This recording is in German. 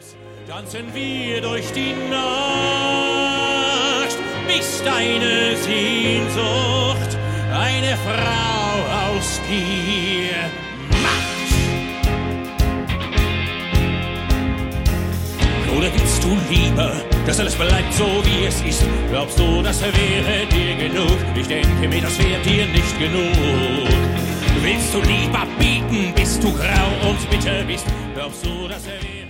Tanzen wir durch die Nacht, bis deine Sehnsucht eine Frau aus dir macht. Oder willst du lieber, dass alles bleibt so wie es ist? Glaubst du, das wäre dir genug? Ich denke mir, das wäre dir nicht genug. Willst du lieber bieten, bis du grau und bitter bist? Glaubst du, das wäre